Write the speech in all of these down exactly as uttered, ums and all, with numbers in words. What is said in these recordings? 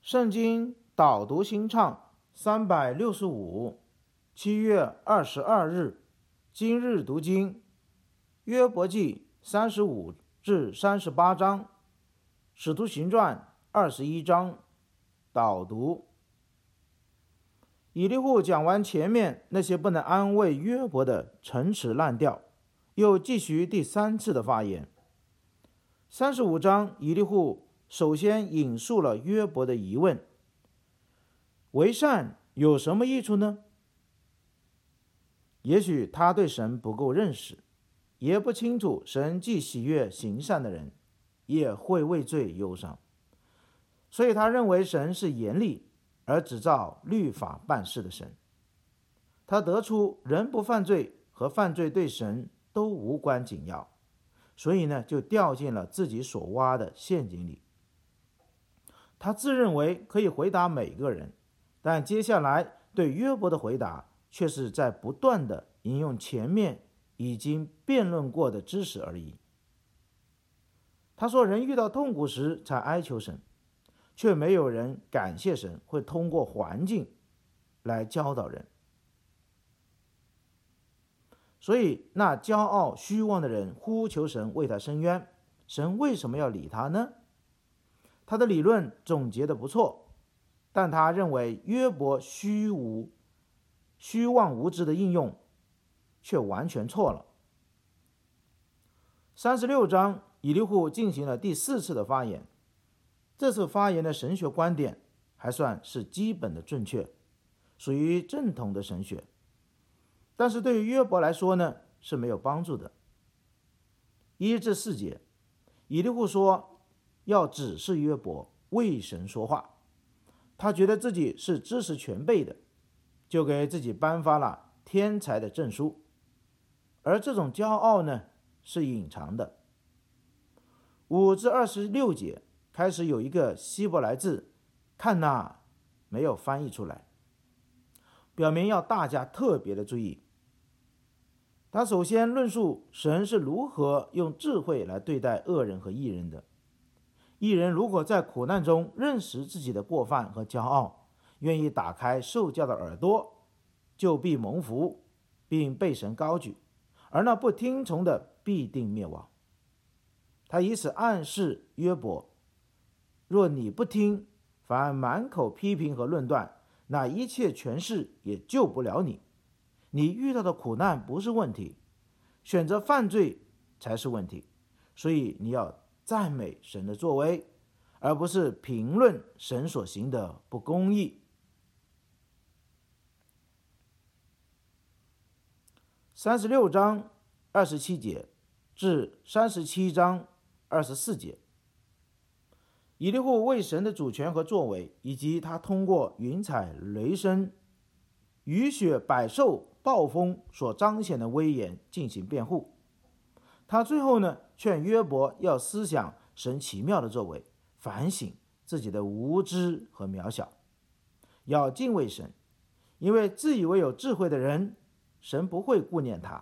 圣经导读新唱三百六十五，七月二十二日，今日读经约伯记三十五至三十八章，使徒行传二十一章。导读：以利户讲完前面那些不能安慰约伯的陈词滥调，又继续第三次的发言。三十五章，以利户首先引述了约伯的疑问：为善有什么益处呢？也许他对神不够认识，也不清楚神既喜悦行善的人，也会为罪忧伤，所以他认为神是严厉而只照律法办事的神。他得出人不犯罪和犯罪对神都无关紧要，所以呢，就掉进了自己所挖的陷阱里。他自认为可以回答每个人，但接下来对约伯的回答却是在不断的引用前面已经辩论过的知识而已。他说人遇到痛苦时才哀求神，却没有人感谢神会通过环境来教导人。所以那骄傲虚妄的人呼求神为他伸冤，神为什么要理他呢？他的理论总结得不错，但他认为约伯虚无虚妄无知的应用却完全错了。三十六章，以利户进行了第四次的发言。这次发言的神学观点还算是基本的正确，属于正统的神学，但是对于约伯来说呢，是没有帮助的。一至四节，以利户说要指示约伯为神说话，他觉得自己是知识全备的，就给自己颁发了天才的证书，而这种骄傲呢，是隐藏的。五至二十六节开始有一个希伯来字看哪没有翻译出来，表明要大家特别的注意。他首先论述神是如何用智慧来对待恶人和义人的。义人如果在苦难中认识自己的过犯和骄傲，愿意打开受教的耳朵，就必蒙福，并被神高举，而那不听从的必定灭亡。他以此暗示约伯，若你不听，反而满口批评和论断，那一切权势也救不了你。你遇到的苦难不是问题，选择犯罪才是问题，所以你要赞美神的作为，而不是评论神所行的不公义。三十六章二十七节至三十七章二十四节，以利户为神的主权和作为，以及他通过云彩、雷声、雨雪、百兽、暴风所彰显的威严进行辩护。他最后呢，劝约伯要思想神奇妙的作为，反省自己的无知和渺小，要敬畏神，因为自以为有智慧的人，神不会顾念他。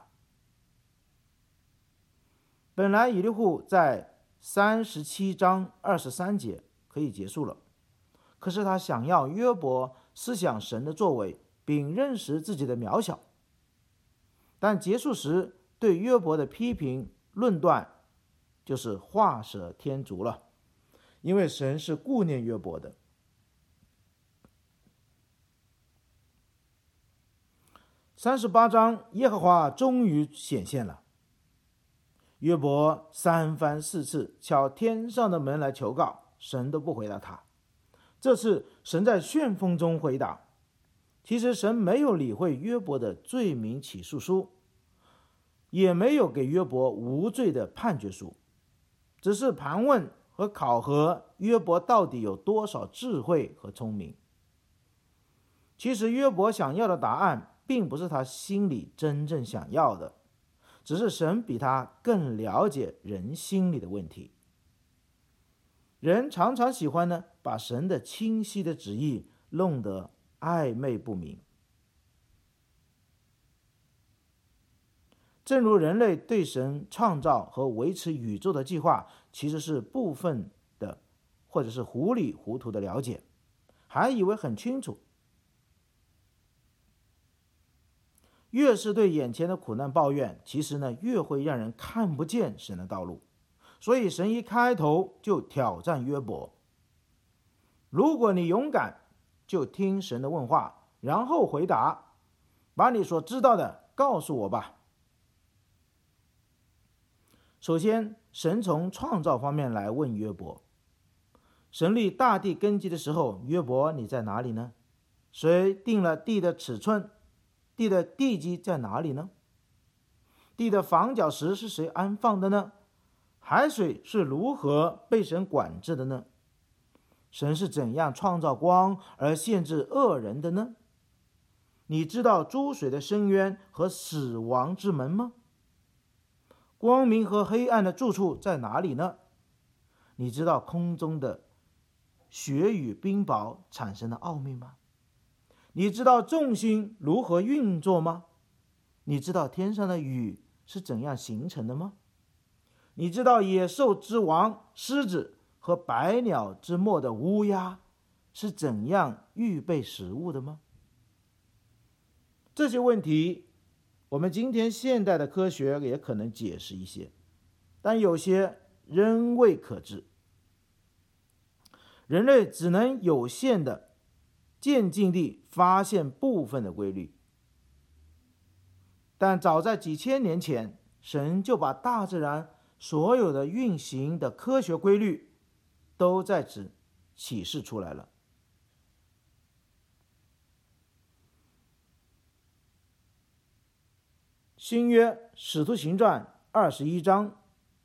本来以利户在三十七章二十三节可以结束了，可是他想要约伯思想神的作为，并认识自己的渺小。但结束时对约伯的批评论断就是画蛇添足了，因为神是顾念约伯的。三十八章，耶和华终于显现了。约伯三番四次敲天上的门来求告，神都不回答他。这次神在旋风中回答。其实神没有理会约伯的罪名起诉书，也没有给约伯无罪的判决书，只是盘问和考核约伯到底有多少智慧和聪明。其实约伯想要的答案并不是他心里真正想要的，只是神比他更了解人心里的问题。人常常喜欢呢，把神的清晰的旨意弄得暧昧不明。正如人类对神创造和维持宇宙的计划其实是部分的或者是糊里糊涂的了解， 还以为很清楚。越是对眼前的苦难抱怨，其实呢，越会让人看不见神的道路。所以神一开头就挑战约伯，如果你勇敢，就听神的问话，然后回答，把你所知道的告诉我吧。首先，神从创造方面来问约伯，神立大地根基的时候，约伯你在哪里呢？谁定了地的尺寸？地的地基在哪里呢？地的房角石是谁安放的呢？海水是如何被神管制的呢？神是怎样创造光而限制恶人的呢？你知道诸水的深渊和死亡之门吗？光明和黑暗的住处在哪里呢？你知道空中的雪与冰雹产生的奥秘吗？你知道众星如何运作吗？你知道天上的雨是怎样形成的吗？你知道野兽之王狮子和百鸟之末的乌鸦是怎样预备食物的吗？这些问题，我们今天现代的科学也可能解释一些，但有些仍未可知。人类只能有限的渐进地发现部分的规律，但早在几千年前，神就把大自然所有的运行的科学规律都在此启示出来了。新约使徒行传二十一章，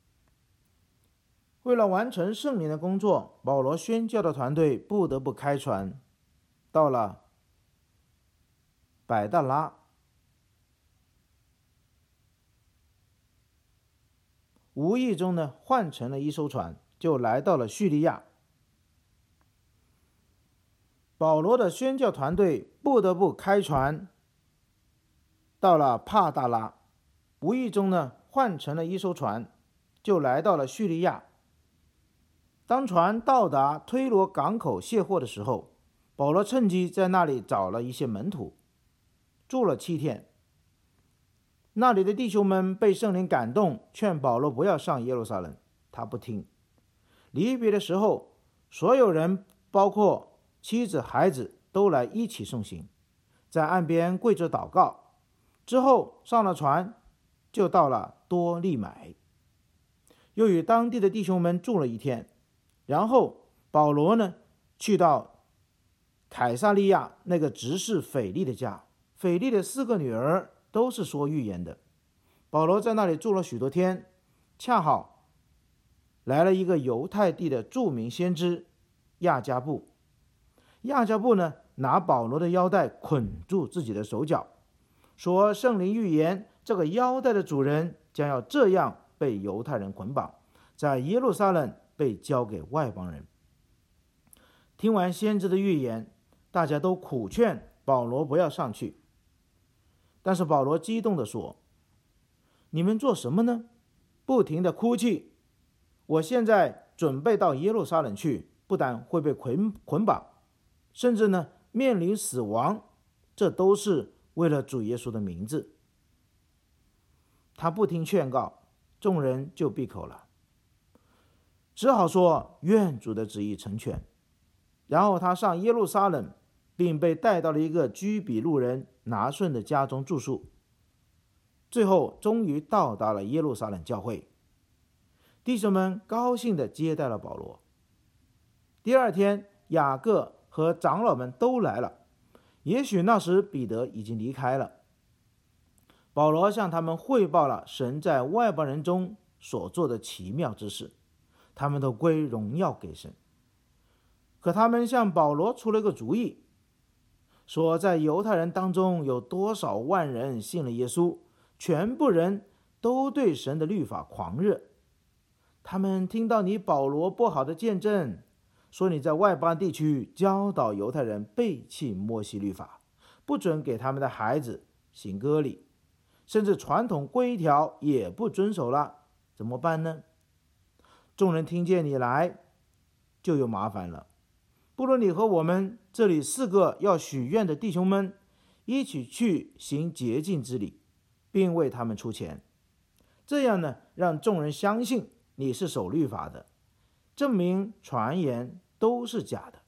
为了完成圣灵的工作，保罗宣教的团队不得不开船，到了百大拉，无意中呢换成了一艘船，就来到了叙利亚。保罗的宣教团队不得不开船到了帕大拉，无意中呢换成了一艘船，就来到了叙利亚。当船到达推罗港口卸货的时候，保罗趁机在那里找了一些门徒，住了七天。那里的弟兄们被圣灵感动，劝保罗不要上耶路撒冷，他不听。离别的时候，所有人包括妻子孩子都来一起送行，在岸边跪着祷告。之后上了船，就到了多利买，又与当地的弟兄们住了一天。然后保罗呢去到凯撒利亚那个执事腓利的家，腓利的四个女儿都是说预言的。保罗在那里住了许多天，恰好来了一个犹太地的著名先知亚加布。亚加布呢拿保罗的腰带捆住自己的手脚，说圣灵预言这个腰带的主人将要这样被犹太人捆绑，在耶路撒冷被交给外邦人。听完先知的预言，大家都苦劝保罗不要上去。但是保罗激动地说，你们做什么呢？不停地哭泣。我现在准备到耶路撒冷去，不但会被捆捆绑，甚至呢面临死亡，这都是为了主耶稣的名字。他不听劝告，众人就闭口了，只好说愿主的旨意成全。然后他上耶路撒冷，并被带到了一个居比路人拿顺的家中住宿。最后终于到达了耶路撒冷教会，弟兄们高兴地接待了保罗。第二天，雅各和长老们都来了，也许那时彼得已经离开了。保罗向他们汇报了神在外邦人中所做的奇妙之事，他们都归荣耀给神。可他们向保罗出了个主意，说在犹太人当中有多少万人信了耶稣，全部人都对神的律法狂热。他们听到你保罗不好的见证，说你在外邦地区教导犹太人背弃摩西律法，不准给他们的孩子行割礼，甚至传统规条也不遵守了，怎么办呢？众人听见你来，就有麻烦了。 不如你和我们这里四个要许愿的弟兄们一起去行洁净之礼，并为他们出钱，这样呢，让众人相信你是守律法的，证明传言都是假的。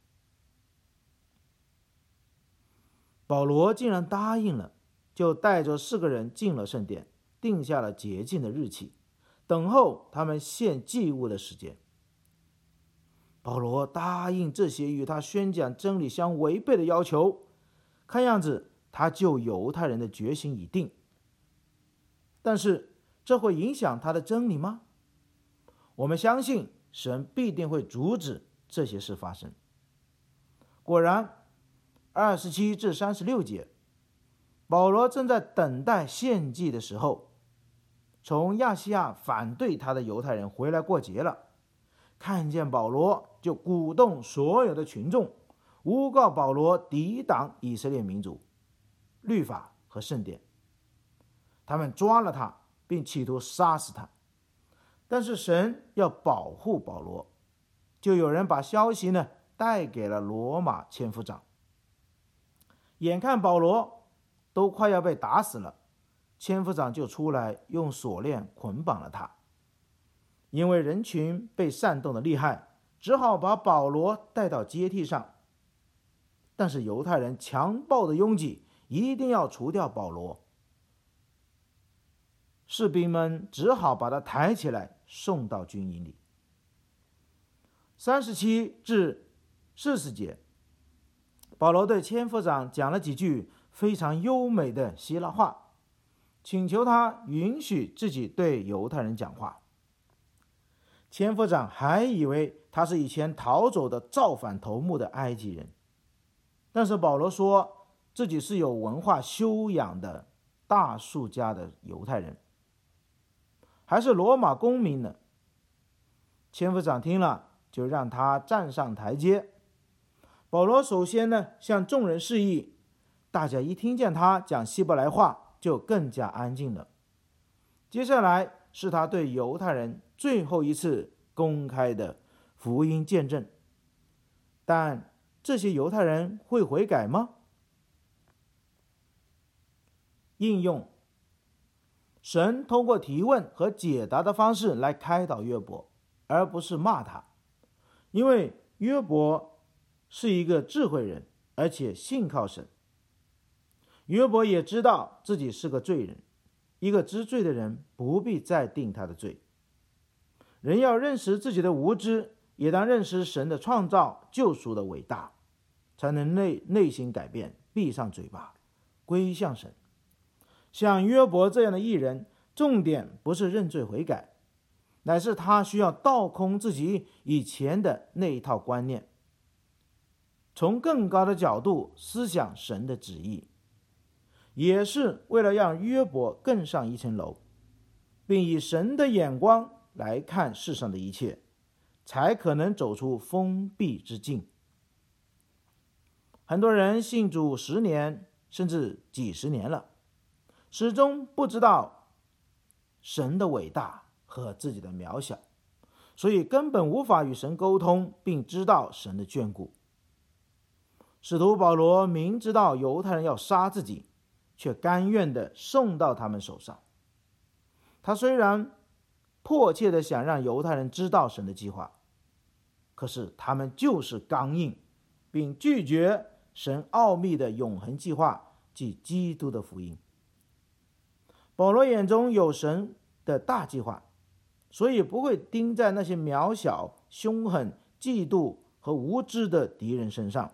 保罗竟然答应了，就带着四个人进了圣殿，定下了洁净的日期，等候他们献祭物的时间。保罗答应这些与他宣讲真理相违背的要求，看样子他救犹太人的决心已定。但是这会影响他的真理吗？我们相信神必定会阻止这些事发生。果然，二十七至三十六节，保罗正在等待献祭的时候，从亚细亚反对他的犹太人回来过节了，看见保罗就鼓动所有的群众，诬告保罗抵挡以色列民族、律法和圣殿。他们抓了他，并企图杀死他。但是神要保护保罗，就有人把消息呢带给了罗马千夫长。眼看保罗都快要被打死了，千夫长就出来用锁链捆绑了他。因为人群被煽动的厉害，只好把保罗带到阶梯上。但是犹太人强暴的拥挤，一定要除掉保罗。士兵们只好把他抬起来送到军营里。三十七至四十节，保罗对千夫长讲了几句非常优美的希腊话，请求他允许自己对犹太人讲话。千夫长还以为他是以前逃走的造反头目的埃及人，但是保罗说自己是有文化修养的大数家的犹太人，还是罗马公民呢。千夫长听了，就让他站上台阶。保罗首先呢向众人示意，大家一听见他讲希伯来话，就更加安静了。接下来是他对犹太人最后一次公开的福音见证，但这些犹太人会悔改吗？应用神通过提问和解答的方式来开导约伯，而不是骂他，因为约伯是一个智慧人，而且信靠神。约伯也知道自己是个罪人，一个知罪的人不必再定他的罪。人要认识自己的无知，也当认识神的创造救赎的伟大，才能 内, 内心改变，闭上嘴巴，归向神。像约伯这样的义人，重点不是认罪悔改，乃是他需要倒空自己以前的那一套观念，从更高的角度思想神的旨意，也是为了让约伯更上一层楼，并以神的眼光来看世上的一切，才可能走出封闭之境。很多人信主十年甚至几十年了，始终不知道神的伟大和自己的渺小，所以根本无法与神沟通，并知道神的眷顾。使徒保罗明知道犹太人要杀自己，却甘愿地送到他们手上。他虽然迫切地想让犹太人知道神的计划，可是他们就是刚硬，并拒绝神奥秘的永恒计划，即基督的福音。保罗眼中有神的大计划，所以不会盯在那些渺小、凶狠、嫉妒和无知的敌人身上。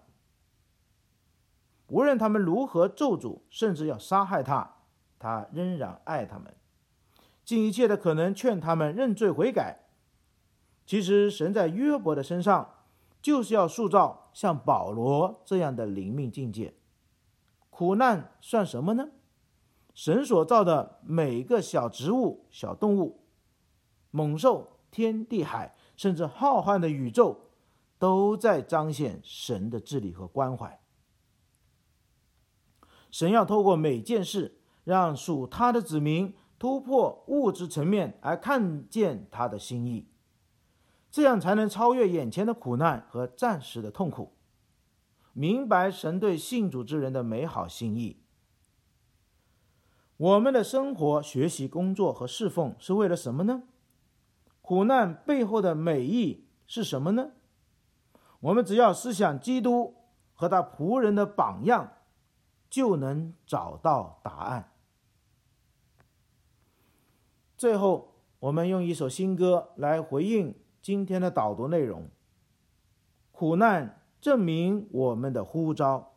无论他们如何咒诅，甚至要杀害他，他仍然爱他们，尽一切的可能劝他们认罪悔改。其实神在约伯的身上就是要塑造像保罗这样的灵命境界。苦难算什么呢？神所造的每个小植物、小动物、猛兽、天地海，甚至浩瀚的宇宙，都在彰显神的治理和关怀。神要透过每件事，让属他的子民突破物质层面，而看见他的心意，这样才能超越眼前的苦难和暂时的痛苦， 明白神对信主之人的美好心意。我们的生活、学习、工作和侍奉是为了什么呢？苦难背后的美意是什么呢？我们只要思想基督和他仆人的榜样，就能找到答案。最后，我们用一首新歌来回应今天的导读内容。苦难证明我们的呼召。